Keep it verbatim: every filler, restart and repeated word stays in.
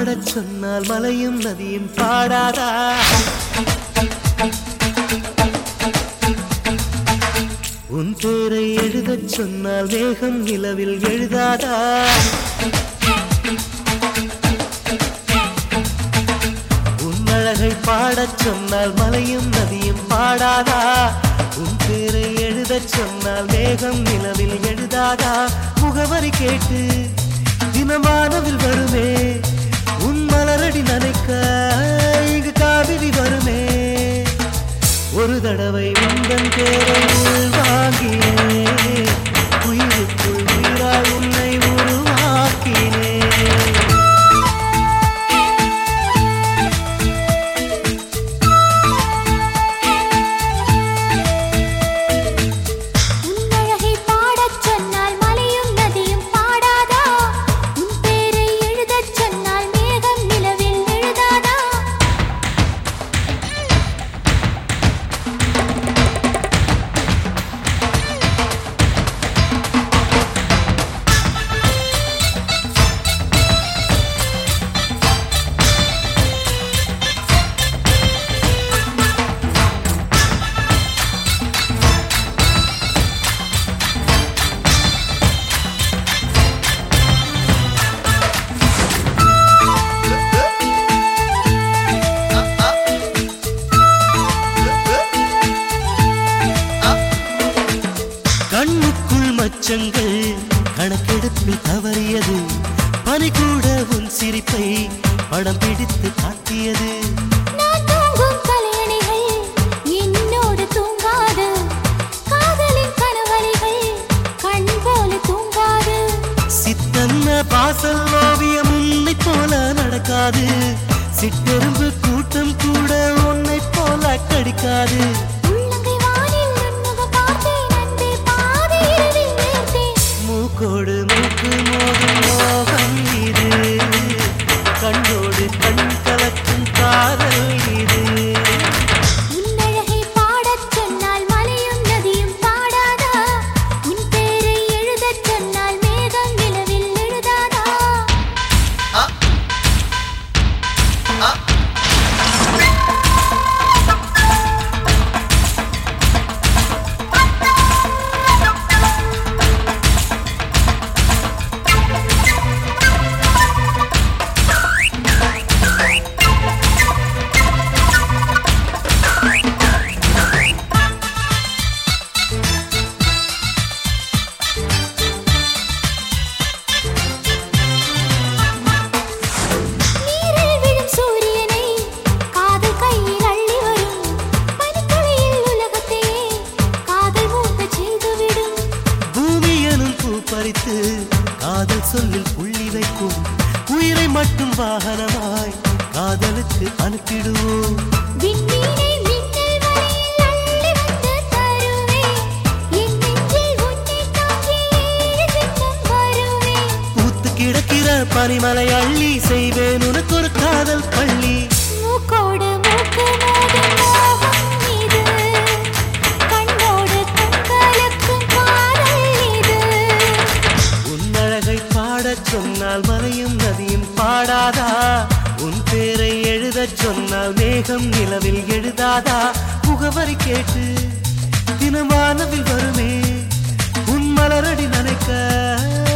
பாடச் சொன்னால் மலையும் நதியும் பாடாதா? உன் பேரை எழுதச் சொன்னால் மேகம் நிலவில் எழுதாதா? உன் அழகை பாடச் சொன்னால் மலையும் நதியும் பாடாதா? உன் பேரை எழுதச் சொன்னால் மேகம் நிலவில் எழுதாதா? முகவரி கேட்டு தினமானவில் வருமே, உன் மலரடி நனைக்க இங்கு காவிரி வருமே. ஒரு தடவை உந்தன் பேரை உள்வாங்கினே, உயிருக்குள் உயிராய் உன்னை உருவாக்கினே. கண்ணுக்குள் மச்சங்கள் கணக்கெடுப்பில் தவறியது, பனி கூட உன் சிரிப்பை படம் பிடித்து காட்டியது. நான் தூங்கும் கலையணிகள் என்னோடு தூங்காது, காதலின் கனவழிகள் கண் போல தூங்காது. சித்தன்ன பாசல் ஓவியம் உன்னை போல நடக்காது, சிட்டெரும்பு கூட்டம் கூட உன்னை போல கடிக்காது. மூக்கோடு மூக்கு மோதும் மோகம் இது, கண்ணோடு கண் கலக்கும் காதல் இது. உன்னழகை பாடச் சொன்னால் மலையும் நதியும் பாடாதா? உன் பேரை எழுதச் சொன்னால் மேகம் நிலவில் எழுதாதா? பறித்து காதல் சொல்லில் புள்ளி வைக்கும், உயிரை மட்டும் வாகனமாய் காதலுக்கு அனுப்பிடுவோம். பூத்து கிடக்கிற பனிமலை அள்ளி செய்வேன் உனக்கு ஒரு காதல் பள்ளி. மூக்கோடு மூக்கு மோதும் மோகம் இது, கண்ணோடு கண்களுக்கும் காதல் இது. உன் அழகை பாடச் சொன்னால் மலையும் நதியும் பாடாதா? உன் பேரை எழுதச் சொன்னால் மேகம் நிலவில் எழுதாதா? முகவரி கேட்டு தினமானவில் வருமே, உன் மலரடி நனைக்க